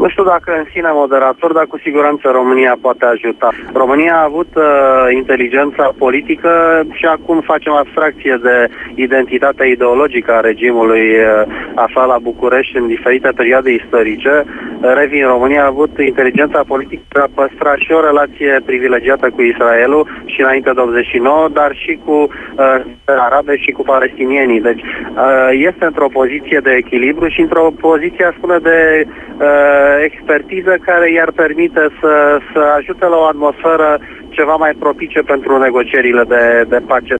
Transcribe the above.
Nu știu dacă în sine moderator, dar cu siguranță România poate ajuta. România a avut inteligența politică și acum facem abstracție de identitatea ideologică a regimului aflat la București în diferite perioade istorice. Revin, România a avut inteligența politică de a păstra și o relație privilegiată cu Israelul și înainte de 89, dar și cu arabe și cu palestinienii. Deci este într-o poziție de echilibru și într-o poziție, aș spune, de expertiză care i-ar permite să ajute la o atmosferă ceva mai propice pentru negocierile de pace.